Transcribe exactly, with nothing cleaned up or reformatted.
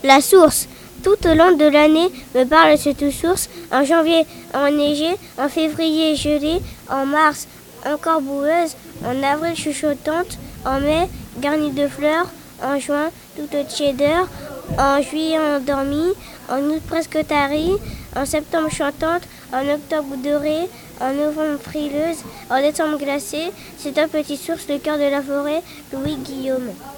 La source. Tout au long de l'année me parle cette source. En janvier, enneigée. En février, gelée. En mars, encore boueuse. En avril, chuchotante. En mai, garnie de fleurs. En juin, toute cheddar. En juillet, endormie. En août, presque tarie. En septembre, chantante. En octobre, dorée. En novembre, frileuse. En décembre, glacée. C'est un petit source, le cœur de la forêt. Louis Guillaume.